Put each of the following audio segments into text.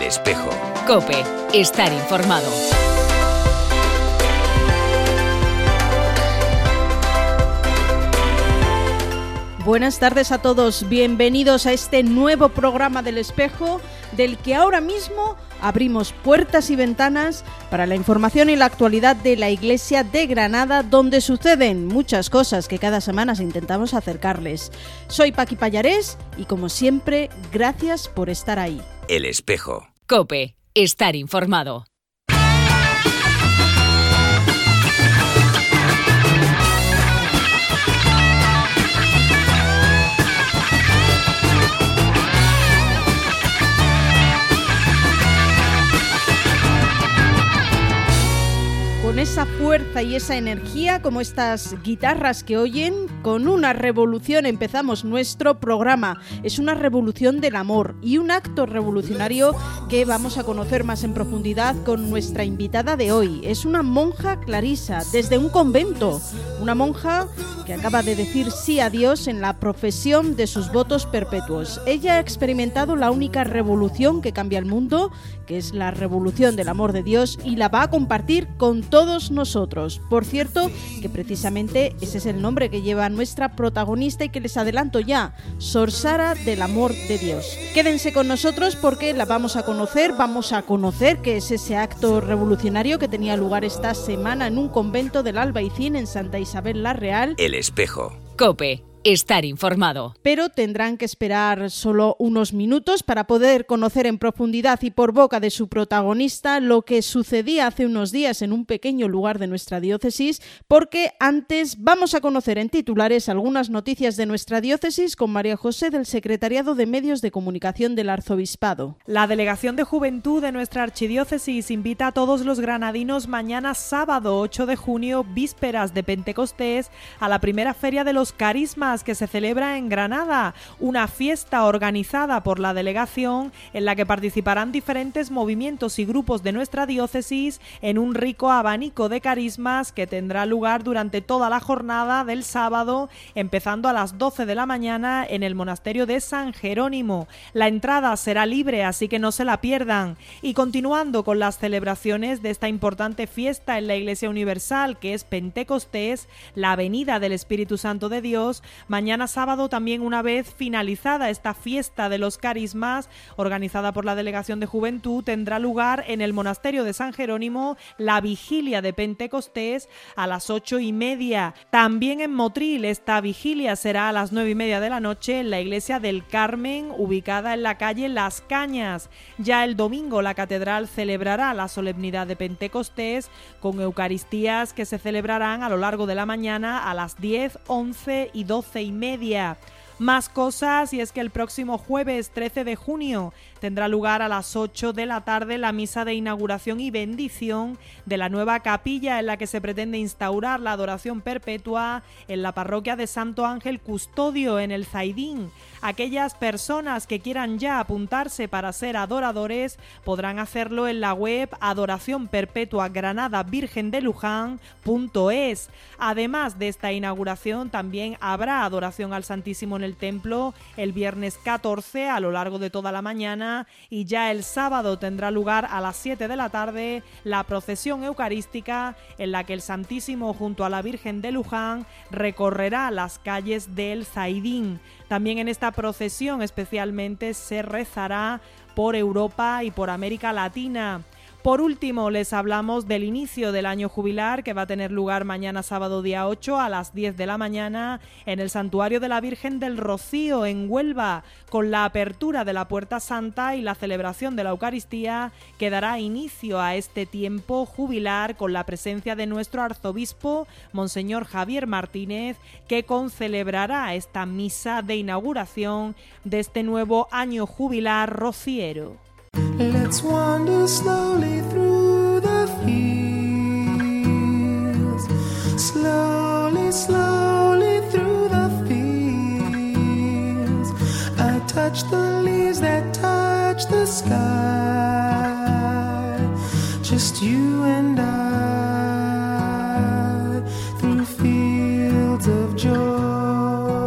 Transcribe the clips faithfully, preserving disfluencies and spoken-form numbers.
Espejo. COPE. Estar informado. Buenas tardes a todos, bienvenidos a este nuevo programa del Espejo, del que ahora mismo abrimos puertas y ventanas para la información y la actualidad de la Iglesia de Granada, donde suceden muchas cosas que cada semana intentamos acercarles. Soy Paqui Pallarés y, como siempre, gracias por estar ahí. El Espejo. COPE. Estar informado. Con esa fuerza y esa energía, como estas guitarras que oyen, con una revolución empezamos nuestro programa. Es una revolución del amor y un acto revolucionario que vamos a conocer más en profundidad con nuestra invitada de hoy. Es una monja clarisa desde un convento, una monja que acaba de decir sí a Dios en la profesión de sus votos perpetuos. Ella ha experimentado la única revolución que cambia el mundo, que es la revolución del amor de Dios, y la va a compartir con todos nosotros. Por cierto, que precisamente ese es el nombre que lleva nuestra protagonista y que les adelanto ya, Sor Sara del Amor de Dios. Quédense con nosotros porque la vamos a conocer, vamos a conocer qué es ese acto revolucionario que tenía lugar esta semana en un convento del Albaicín en Santa Isabel la Real. El Espejo. COPE. Estar informado. Pero tendrán que esperar solo unos minutos para poder conocer en profundidad y por boca de su protagonista lo que sucedía hace unos días en un pequeño lugar de nuestra diócesis, porque antes vamos a conocer en titulares algunas noticias de nuestra diócesis con María José del Secretariado de Medios de Comunicación del Arzobispado. La Delegación de Juventud de nuestra archidiócesis invita a todos los granadinos mañana sábado ocho de junio, vísperas de Pentecostés, a la primera Feria de los Carismas que se celebra en Granada, una fiesta organizada por la delegación en la que participarán diferentes movimientos y grupos de nuestra diócesis en un rico abanico de carismas que tendrá lugar durante toda la jornada del sábado, empezando a las doce de la mañana en el monasterio de San Jerónimo. La entrada será libre, así que no se la pierdan. Y continuando con las celebraciones de esta importante fiesta en la Iglesia Universal, que es Pentecostés, la venida del Espíritu Santo de Dios, mañana sábado, también una vez finalizada esta fiesta de los carismas organizada por la Delegación de Juventud, tendrá lugar en el monasterio de San Jerónimo la vigilia de Pentecostés a las ocho y media. También en Motril esta vigilia será a las nueve y media de la noche en la iglesia del Carmen, ubicada en la calle Las Cañas. Ya el domingo la catedral celebrará la solemnidad de Pentecostés con eucaristías que se celebrarán a lo largo de la mañana a las diez, once y doce y media. Más cosas, y es que el próximo jueves trece de junio tendrá lugar a las ocho de la tarde la misa de inauguración y bendición de la nueva capilla en la que se pretende instaurar la adoración perpetua en la parroquia de Santo Ángel Custodio en el Zaidín. Aquellas personas que quieran ya apuntarse para ser adoradores podrán hacerlo en la web adoración perpetua granada virgen de luján punto es. Además de esta inauguración, también habrá adoración al Santísimo en el templo el viernes catorce a lo largo de toda la mañana, y ya el sábado tendrá lugar a las siete de la tarde la procesión eucarística en la que el Santísimo junto a la Virgen de Luján recorrerá las calles del Zaidín. También en esta procesión especialmente se rezará por Europa y por América Latina. Por último, les hablamos del inicio del año jubilar que va a tener lugar mañana sábado día ocho a las diez de la mañana en el Santuario de la Virgen del Rocío en Huelva, con la apertura de la Puerta Santa y la celebración de la Eucaristía, que dará inicio a este tiempo jubilar con la presencia de nuestro arzobispo, Monseñor Javier Martínez, que concelebrará esta misa de inauguración de este nuevo año jubilar rociero. Let's wander slowly through the fields, slowly, slowly through the fields. I touch the leaves that touch the sky, just you and I, through fields of joy. Y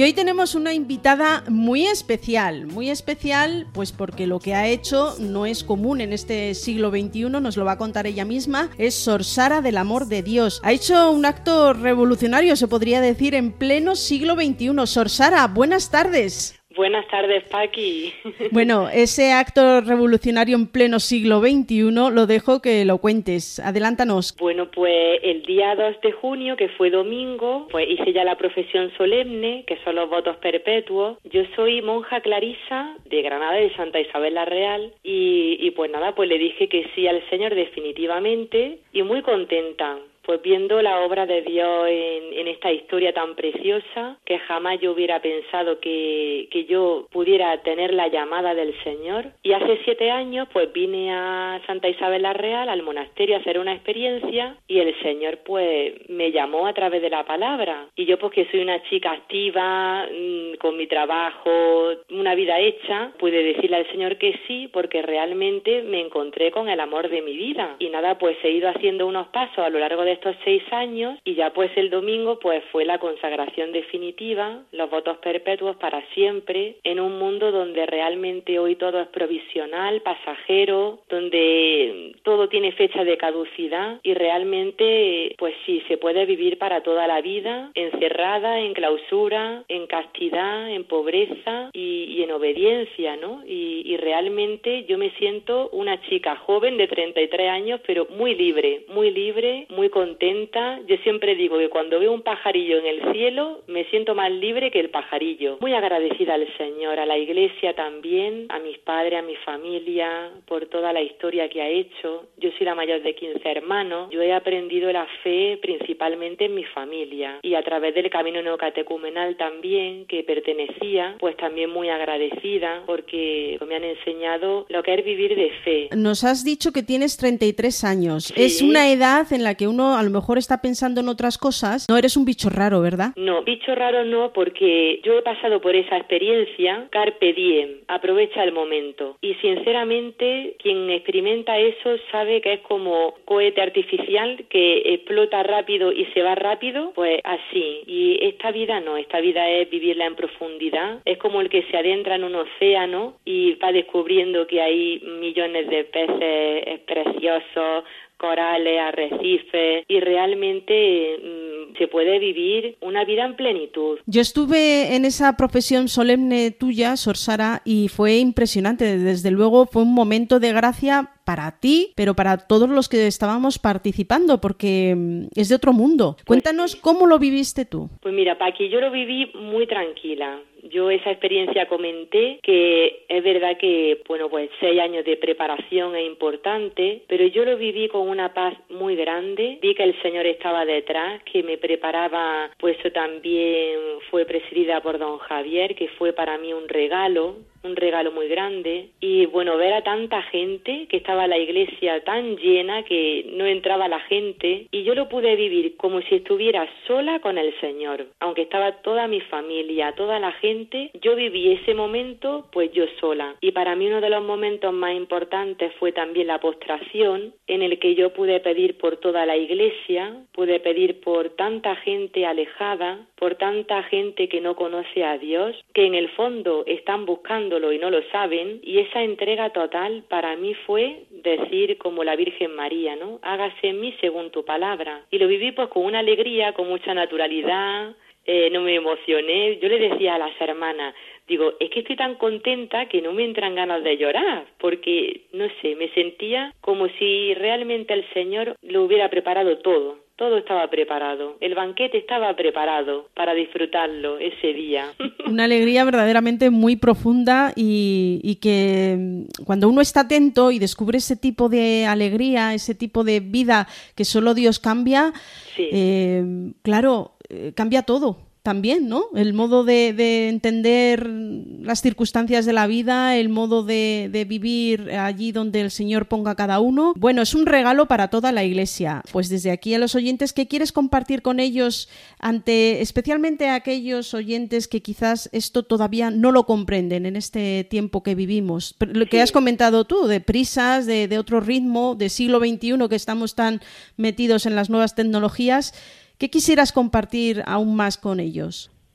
hoy tenemos una invitada muy especial, muy especial pues porque lo que ha hecho no es común en este siglo veintiuno, nos lo va a contar ella misma, es Sor Sara del Amor de Dios. Ha hecho un acto revolucionario, se podría decir, en pleno siglo veintiuno. Sor Sara, buenas tardes. Buenas tardes, Paqui. Bueno, ese acto revolucionario en pleno siglo veintiuno lo dejo que lo cuentes. Adelántanos. Bueno, pues el día dos de junio, que fue domingo, pues hice ya la profesión solemne, que son los votos perpetuos. Yo soy monja clarisa de Granada, de Santa Isabel la Real, y, y pues nada, pues le dije que sí al Señor definitivamente, y muy contenta. Pues viendo la obra de Dios en, en esta historia tan preciosa, que jamás yo hubiera pensado que, que yo pudiera tener la llamada del Señor. Y hace siete años pues vine a Santa Isabel la Real, al monasterio, a hacer una experiencia, y el Señor pues me llamó a través de la palabra. Y yo, pues que soy una chica activa, mmm, con mi trabajo, una vida hecha, pude decirle al Señor que sí, porque realmente me encontré con el amor de mi vida. Y nada, pues he ido haciendo unos pasos a lo largo de estos seis años, y ya pues el domingo pues fue la consagración definitiva, los votos perpetuos para siempre, en un mundo donde realmente hoy todo es provisional, pasajero, donde todo tiene fecha de caducidad, y realmente pues sí, se puede vivir para toda la vida, encerrada, en clausura, en castidad, en pobreza y, y en obediencia, ¿no? Y, y realmente yo me siento una chica joven de treinta y tres años, pero muy libre, muy libre, muy contenta. Yo siempre digo que cuando veo un pajarillo en el cielo me siento más libre que el pajarillo. Muy agradecida al Señor, a la Iglesia también, a mis padres, a mi familia, por toda la historia que ha hecho. Yo soy la mayor de quince hermanos. Yo he aprendido la fe principalmente en mi familia, y a través del camino neocatecumenal también, que pertenecía, pues también muy agradecida, porque me han enseñado lo que es vivir de fe. Nos has dicho que tienes treinta y tres años. Sí. Es una edad en la que uno a lo mejor está pensando en otras cosas. No eres un bicho raro, ¿verdad? No, bicho raro no, porque yo he pasado por esa experiencia. Carpe diem, aprovecha el momento. Y sinceramente, quien experimenta eso sabe que es como cohete artificial que explota rápido y se va rápido, pues así. Y esta vida no, esta vida es vivirla en profundidad. Es como el que se adentra en un océano y va descubriendo que hay millones de peces preciosos, corales, arrecifes, y realmente mmm, se puede vivir una vida en plenitud. Yo estuve en esa profesión solemne tuya, Sor Sara, y fue impresionante. Desde luego fue un momento de gracia para ti, pero para todos los que estábamos participando, porque es de otro mundo. Cuéntanos cómo lo viviste tú. Pues mira, Paqui, yo lo viví muy tranquila. Yo esa experiencia comenté que es verdad que, bueno, pues seis años de preparación es importante, pero yo lo viví con una paz muy grande. Vi que el Señor estaba detrás, que me preparaba, pues eso también fue presidida por don Javier, que fue para mí un regalo, un regalo muy grande. Y bueno, ver a tanta gente, que estaba la iglesia tan llena que no entraba la gente, y yo lo pude vivir como si estuviera sola con el Señor, aunque estaba toda mi familia, toda la gente. Yo viví ese momento pues yo sola, y para mí uno de los momentos más importantes fue también la postración, en el que yo pude pedir por toda la iglesia, pude pedir por tanta gente alejada, por tanta gente que no conoce a Dios, que en el fondo están buscándolo y no lo saben, y esa entrega total para mí fue decir como la Virgen María, ¿no? Hágase en mí según tu palabra. Y lo viví pues con una alegría, con mucha naturalidad. Eh, no me emocioné. Yo le decía a las hermanas, digo, es que estoy tan contenta que no me entran ganas de llorar, porque, no sé, me sentía como si realmente el Señor lo hubiera preparado todo. Todo estaba preparado, el banquete estaba preparado para disfrutarlo ese día. Una alegría verdaderamente muy profunda, y, y que cuando uno está atento y descubre ese tipo de alegría, ese tipo de vida que solo Dios cambia, sí. eh, claro, eh, cambia todo. También, ¿no? El modo de, de entender las circunstancias de la vida, el modo de, de vivir allí donde el Señor ponga a cada uno. Bueno, es un regalo para toda la Iglesia. Pues desde aquí a los oyentes, ¿qué quieres compartir con ellos, ante especialmente a aquellos oyentes que quizás esto todavía no lo comprenden en este tiempo que vivimos? Lo que sí. has comentado tú, de prisas, de, de otro ritmo, de siglo veintiuno, que estamos tan metidos en las nuevas tecnologías. ¿Qué quisieras compartir aún más con ellos?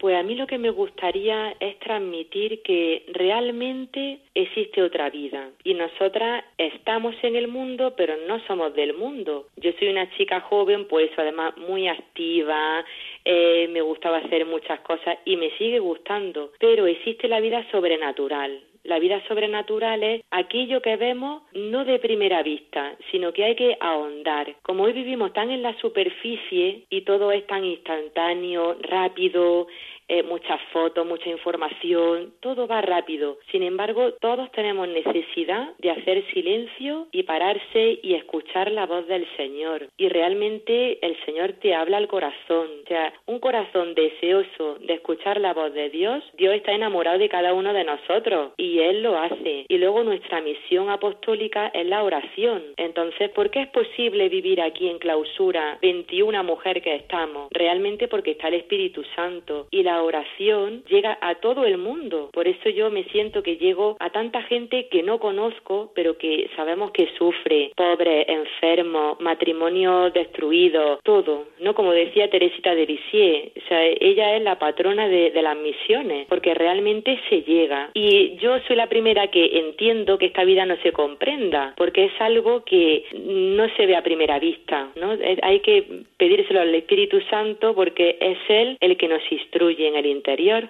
Pues a mí lo que me gustaría es transmitir que realmente existe otra vida y nosotras estamos en el mundo, pero no somos del mundo. Yo soy una chica joven, pues además muy activa, eh, me gustaba hacer muchas cosas y me sigue gustando, pero existe la vida sobrenatural. La vida sobrenatural es aquello que vemos no de primera vista, sino que hay que ahondar. Como hoy vivimos tan en la superficie y todo es tan instantáneo, rápido, eh, muchas fotos, mucha información, todo va rápido. Sin embargo, todos tenemos necesidad de hacer silencio y pararse y escuchar la voz del Señor. Y realmente el Señor te habla al corazón. O sea, un corazón deseoso de escuchar la voz de Dios, Dios está enamorado de cada uno de nosotros y Él lo hace. Y luego nuestra misión apostólica es la oración. Entonces, ¿por qué es posible vivir aquí en clausura veintiuna mujeres que estamos? Realmente porque está el Espíritu Santo y la oración llega a todo el mundo. Por eso yo me siento que llego a tanta gente que no conozco, pero que sabemos que sufre, pobres, enfermos, matrimonios destruidos, todo, ¿no? Como decía Teresita de Lisieux, o sea, ella es la patrona de, de las misiones, porque realmente se llega. Y yo soy la primera que entiendo que esta vida no se comprenda, porque es algo que no se ve a primera vista, ¿no? Hay que pedírselo al Espíritu Santo porque es Él el que nos instruye en el interior.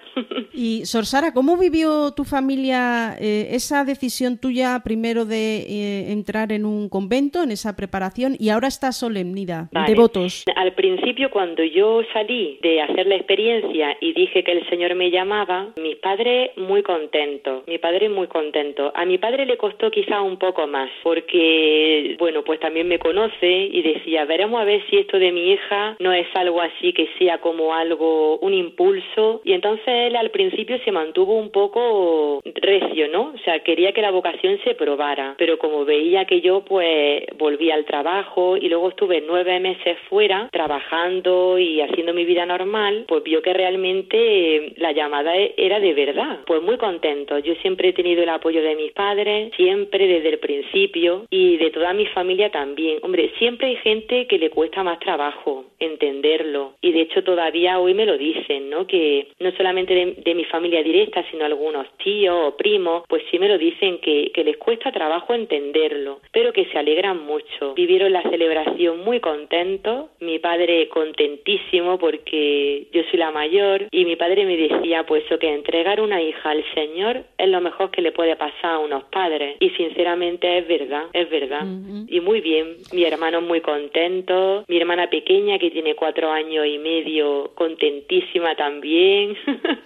Y Sor Sara, ¿cómo vivió tu familia eh, esa decisión tuya primero de eh, entrar en un convento, en esa preparación, y ahora esta solemnidad Vale. de votos? Al principio, cuando yo salí de hacer la experiencia y dije que el Señor me llamaba, mi padre muy contento, mi padre muy contento. A mi padre le costó quizá un poco más, porque, bueno, pues también me conoce y decía, veremos a ver si esto de mi hija no es algo así que sea como algo, un impulso, y entonces él al principio se mantuvo un poco recio, ¿no? O sea, quería que la vocación se probara, pero como veía que yo pues volvía al trabajo y luego estuve nueve meses fuera trabajando y haciendo mi vida normal, pues vio que realmente la llamada era de verdad. Pues muy contento. Yo siempre he tenido el apoyo de mis padres, siempre desde el principio, y de toda mi familia también. Hombre, siempre hay gente que le cuesta más trabajo entenderlo, y de hecho todavía hoy me lo dicen, ¿no? Que no solamente de, de mi familia directa, sino algunos tíos o primos, pues sí me lo dicen que, que les cuesta trabajo entenderlo, pero que se alegran mucho. Vivieron la celebración muy contentos, mi padre contentísimo porque yo soy la mayor, y mi padre me decía pues eso, que entregar una hija al Señor es lo mejor que le puede pasar a unos padres, y sinceramente es verdad, es verdad. Uh-huh. Y muy bien, mi hermano muy contento, mi hermana pequeña que tiene cuatro años y medio contentísima también.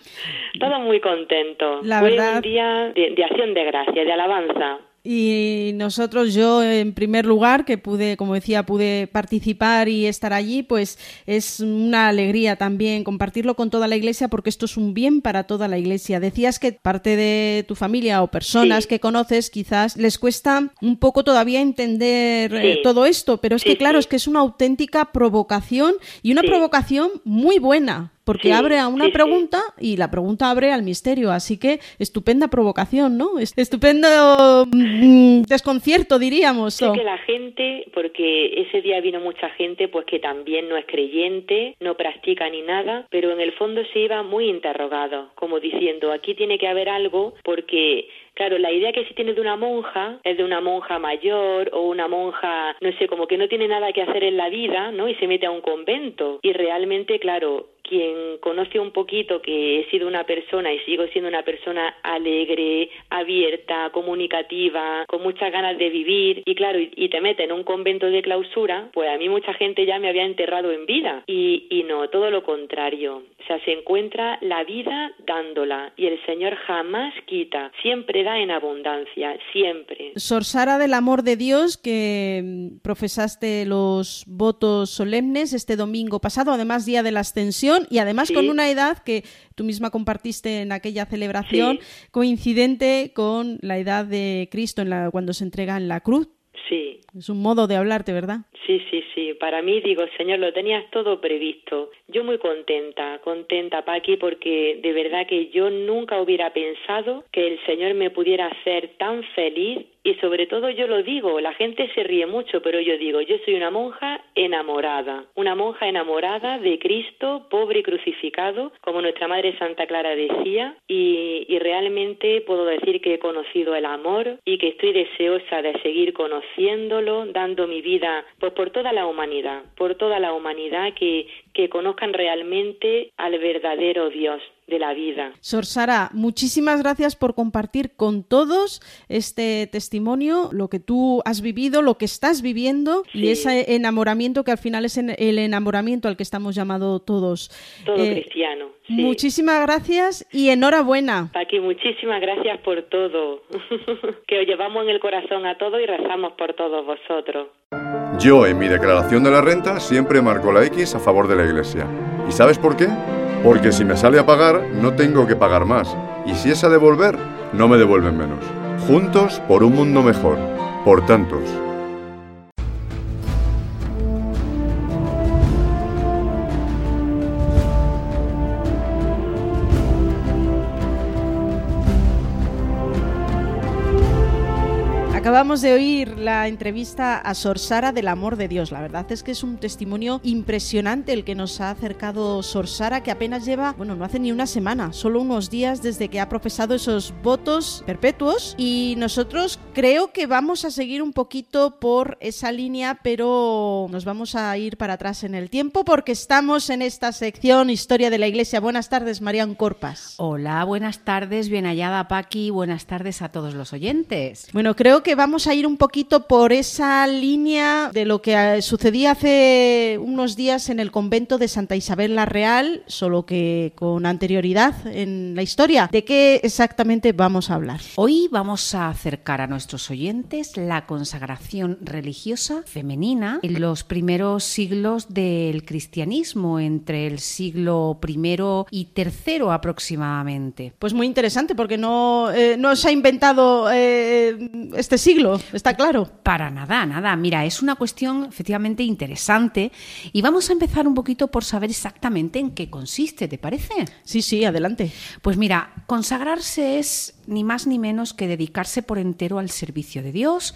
Todo muy contento. La Fue verdad... un día de, de acción de gracia, de alabanza. Y nosotros, yo en primer lugar, que pude, como decía, pude participar y estar allí, pues es una alegría también compartirlo con toda la Iglesia, porque esto es un bien para toda la Iglesia. Decías que parte de tu familia o personas sí. que conoces quizás les cuesta un poco todavía entender sí. eh, todo esto, pero es sí, que claro, sí. es que es una auténtica provocación, y una sí. provocación muy buena. Porque sí, abre a una sí, pregunta sí. y la pregunta abre al misterio, así que estupenda provocación, ¿no? Estupendo mmm, desconcierto, diríamos. Sí, que la gente, porque ese día vino mucha gente pues que también no es creyente, no practica ni nada, pero en el fondo se iba muy interrogado, como diciendo, aquí tiene que haber algo, porque... Claro, la idea que se tiene de una monja es de una monja mayor o una monja, no sé, como que no tiene nada que hacer en la vida, ¿no? Y se mete a un convento. Y realmente, claro, quien conoce un poquito que he sido una persona y sigo siendo una persona alegre, abierta, comunicativa, con muchas ganas de vivir, y claro, y, y te mete en un convento de clausura, pues a mí mucha gente ya me había enterrado en vida. Y, y no, todo lo contrario. O sea, se encuentra la vida dándola, y el Señor jamás quita, siempre da en abundancia, siempre. Sor Sara del Amor de Dios, que profesaste los votos solemnes este domingo pasado, además día de la Ascensión, y además sí. con una edad que tú misma compartiste en aquella celebración, sí. coincidente con la edad de Cristo en la, cuando se entrega en la cruz. Sí. Es un modo de hablarte, ¿verdad? Sí, sí, sí. Para mí, digo, Señor, lo tenías todo previsto. Yo muy contenta, contenta, Paqui, porque de verdad que yo nunca hubiera pensado que el Señor me pudiera hacer tan feliz y sobre todo yo lo digo, la gente se ríe mucho, pero yo digo, yo soy una monja enamorada, una monja enamorada de Cristo, pobre y crucificado, como nuestra Madre Santa Clara decía, y, y realmente puedo decir que he conocido el amor y que estoy deseosa de seguir conociéndolo, dando mi vida pues, por toda la humanidad, por toda la humanidad que, que conozcan realmente al verdadero Dios de la vida. Sor Sara, muchísimas gracias por compartir con todos este testimonio, lo que tú has vivido, lo que estás viviendo sí. y ese enamoramiento que al final es el enamoramiento al que estamos llamados todos. Todo eh, cristiano. Sí. Muchísimas gracias y enhorabuena. Paqui, muchísimas gracias por todo. Que os llevamos en el corazón a todos y rezamos por todos vosotros. Yo en mi declaración de la renta siempre marco la X a favor de la Iglesia. ¿Y sabes por qué? Porque si me sale a pagar, no tengo que pagar más. Y si es a devolver, no me devuelven menos. Juntos por un mundo mejor. Por tantos. Acabamos de oír la entrevista a Sor Sara del Amor de Dios. La verdad es que es un testimonio impresionante el que nos ha acercado Sor Sara, que apenas lleva, bueno, no hace ni una semana, solo unos días desde que ha profesado esos votos perpetuos, y nosotros creo que vamos a seguir un poquito por esa línea, pero nos vamos a ir para atrás en el tiempo porque estamos en esta sección Historia de la Iglesia. Buenas tardes, Marian Corpas. Hola, buenas tardes, bien hallada Paqui, buenas tardes a todos los oyentes. Bueno, creo que vamos a ir un poquito por esa línea de lo que sucedía hace unos días en el convento de Santa Isabel la Real, solo que con anterioridad en la historia. ¿De qué exactamente vamos a hablar? Hoy vamos a acercar a nuestros oyentes la consagración religiosa femenina en los primeros siglos del cristianismo, entre el siglo primero y tercero aproximadamente. Pues muy interesante, porque no, eh, no se ha inventado eh, este siglo, está claro. Para nada, nada. Mira, es una cuestión efectivamente interesante y vamos a empezar un poquito por saber exactamente en qué consiste, ¿te parece? Sí, sí, adelante. Pues mira, consagrarse es ni más ni menos que dedicarse por entero al servicio de Dios,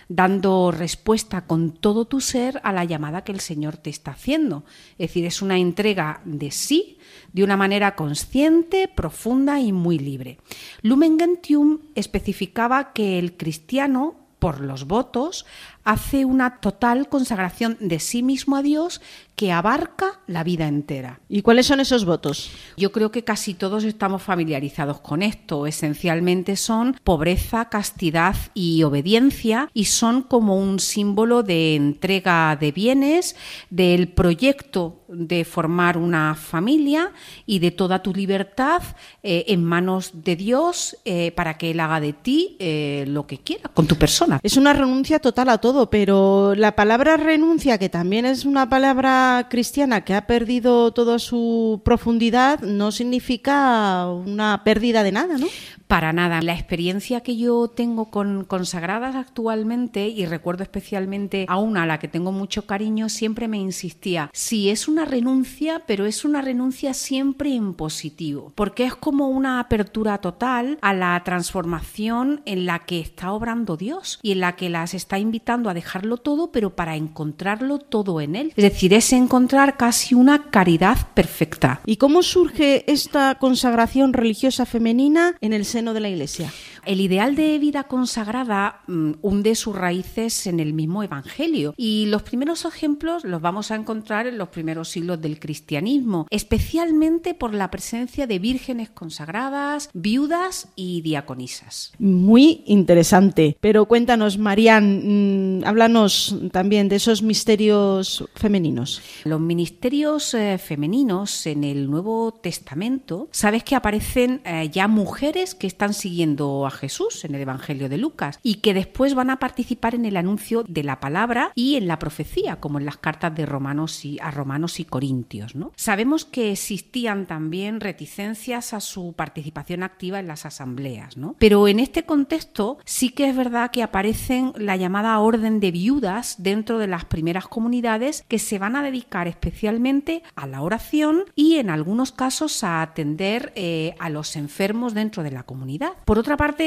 dando respuesta con todo tu ser a la llamada que el Señor te está haciendo. Es decir, es una entrega de sí, de una manera consciente, profunda y muy libre. Lumen Gentium especificaba que el cristiano, por los votos, hace una total consagración de sí mismo a Dios que abarca la vida entera. ¿Y cuáles son esos votos? Yo creo que casi todos estamos familiarizados con esto. Esencialmente son pobreza, castidad y obediencia, y son como un símbolo de entrega de bienes, del proyecto de formar una familia y de toda tu libertad eh, en manos de Dios eh, para que Él haga de ti eh, lo que quiera con tu persona. Es una renuncia total a todo, pero la palabra renuncia, que también es una palabra cristiana que ha perdido toda su profundidad, no significa una pérdida de nada, ¿no? Para nada. La experiencia que yo tengo con consagradas actualmente, y recuerdo especialmente a una a la que tengo mucho cariño, siempre me insistía, sí, es una renuncia, pero es una renuncia siempre en positivo, porque es como una apertura total a la transformación en la que está obrando Dios y en la que las está invitando a dejarlo todo, pero para encontrarlo todo en Él. Es decir, es encontrar casi una caridad perfecta. ¿Y cómo surge esta consagración religiosa femenina en el seno de la Iglesia? El ideal de vida consagrada um, hunde sus raíces en el mismo Evangelio, y los primeros ejemplos los vamos a encontrar en los primeros siglos del cristianismo, especialmente por la presencia de vírgenes consagradas, viudas y diaconisas. Muy interesante. Pero cuéntanos, Marian, mmm, háblanos también de esos misterios femeninos. Los ministerios eh, femeninos en el Nuevo Testamento, sabes que aparecen eh, ya mujeres que están siguiendo a Jesús en el Evangelio de Lucas y que después van a participar en el anuncio de la palabra y en la profecía, como en las cartas de Romanos y a Romanos y Corintios, ¿no? Sabemos que existían también reticencias a su participación activa en las asambleas, ¿no? Pero en este contexto sí que es verdad que aparecen la llamada orden de viudas dentro de las primeras comunidades, que se van a dedicar especialmente a la oración y en algunos casos a atender eh, a los enfermos dentro de la comunidad. Por otra parte,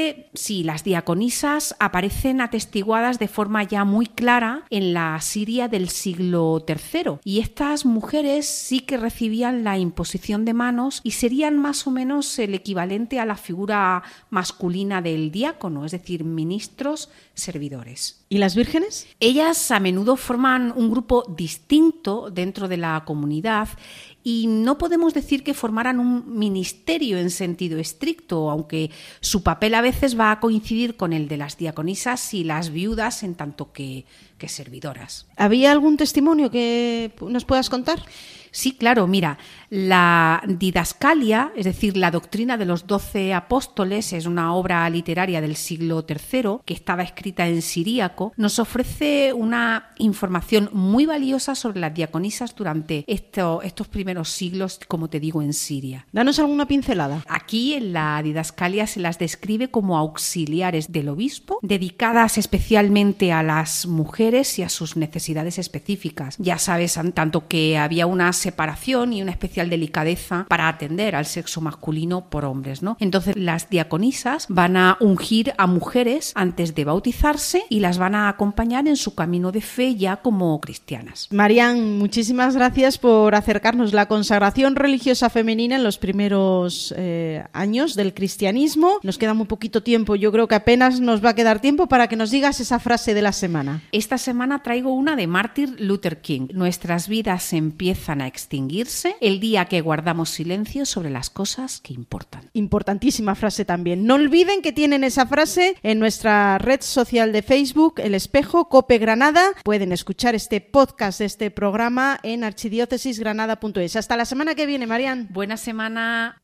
Realmente, sí, las diaconisas aparecen atestiguadas de forma ya muy clara en la Siria del siglo tercero. Y estas mujeres sí que recibían la imposición de manos y serían más o menos el equivalente a la figura masculina del diácono, es decir, ministros, servidores. ¿Y las vírgenes? Ellas a menudo forman un grupo distinto dentro de la comunidad y no podemos decir que formaran un ministerio en sentido estricto, aunque su papel a veces va a coincidir con el de las diaconisas y las viudas en tanto que, que servidoras. ¿Había algún testimonio que nos puedas contar? Sí, claro, mira, la Didascalia, es decir, la doctrina de los doce apóstoles, es una obra literaria del siglo tercero que estaba escrita en siríaco, nos ofrece una información muy valiosa sobre las diaconisas durante esto, estos primeros siglos, como te digo, en Siria. Danos alguna pincelada. Aquí en la Didascalia se las describe como auxiliares del obispo, dedicadas especialmente a las mujeres y a sus necesidades específicas. Ya sabes, tanto que había una separación y una especial delicadeza para atender al sexo masculino por hombres, ¿no? Entonces las diaconisas van a ungir a mujeres antes de bautizarse y las van a acompañar en su camino de fe ya como cristianas. Marian, muchísimas gracias por acercarnos la consagración religiosa femenina en los primeros eh, años del cristianismo. Nos queda muy poquito tiempo, yo creo que apenas nos va a quedar tiempo para que nos digas esa frase de la semana. Esta semana traigo una de Martin Luther King. Nuestras vidas empiezan a extinguirse el día que guardamos silencio sobre las cosas que importan. Importantísima frase también. No olviden que tienen esa frase en nuestra red social de Facebook, El Espejo, COPE Granada. Pueden escuchar este podcast de este programa en archidiócesis granada punto es. Hasta la semana que viene, Marian. Buena semana.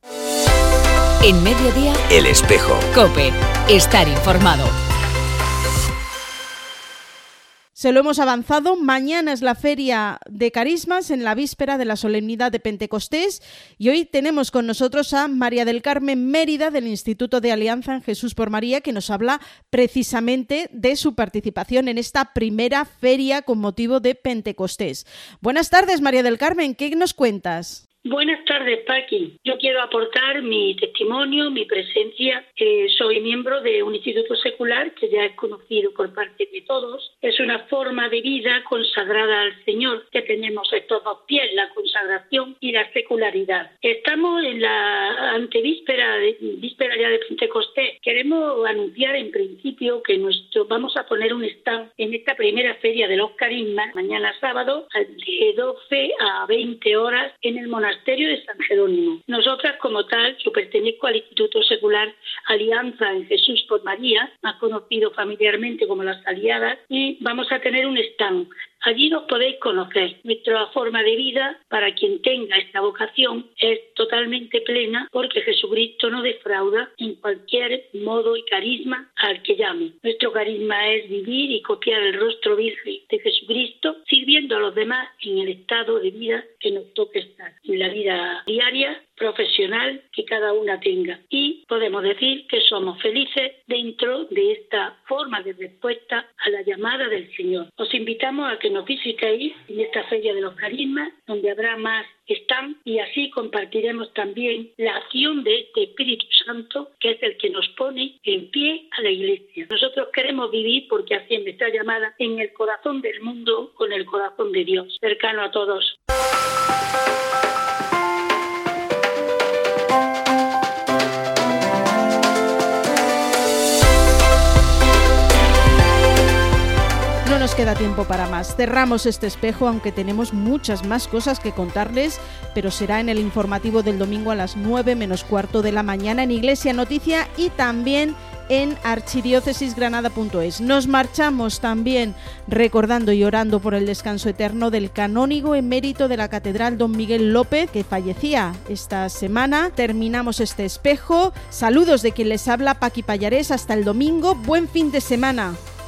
En Mediodía, El Espejo. COPE. Estar informado. Se lo hemos avanzado, mañana es la Feria de Carismas en la víspera de la solemnidad de Pentecostés y hoy tenemos con nosotros a María del Carmen Mérida del Instituto de Alianza en Jesús por María, que nos habla precisamente de su participación en esta primera feria con motivo de Pentecostés. Buenas tardes, María del Carmen, ¿qué nos cuentas? Buenas tardes, Paqui. Yo quiero aportar mi testimonio, mi presencia. Eh, soy miembro de un instituto secular que ya es conocido por parte de todos. Es una forma de vida consagrada al Señor que tenemos estos dos pies, la consagración y la secularidad. Estamos en la antevíspera, de, víspera ya de Pentecostés. Queremos anunciar en principio que nuestro vamos a poner un stand en esta primera feria de los carismas, mañana sábado, de doce a veinte horas en el monasterio Monasterio de San Jerónimo. Nosotras, como tal, yo pertenezco al Instituto Secular Alianza en Jesús por María, más conocido familiarmente como Las Aliadas, y vamos a tener un stand. Allí nos podéis conocer. Nuestra forma de vida, para quien tenga esta vocación, es totalmente plena porque Jesucristo no defrauda en cualquier modo y carisma al que llame. Nuestro carisma es vivir y copiar el rostro virgen de Jesucristo, sirviendo a los demás en el estado de vida que nos toque estar, en la vida diaria, profesional que cada una tenga. Y podemos decir que somos felices dentro de esta forma de respuesta a la llamada del Señor. Os invitamos a que nos visitéis en esta Feria de los Carismas, donde habrá más stand y así compartiremos también la acción de este Espíritu Santo, que es el que nos pone en pie a la Iglesia. Nosotros queremos vivir, porque así es nuestra llamada, en el corazón del mundo, con el corazón de Dios, cercano a todos. No nos queda tiempo para más. Cerramos este espejo, aunque tenemos muchas más cosas que contarles, pero será en el informativo del domingo a las nueve menos cuarto de la mañana en Iglesia Noticia y también en archidiócesis granada punto es. Nos marchamos también recordando y orando por el descanso eterno del canónigo emérito de la Catedral don Miguel López, que fallecía esta semana. Terminamos este espejo. Saludos de quien les habla, Paqui Pallarés. Hasta el domingo. Buen fin de semana.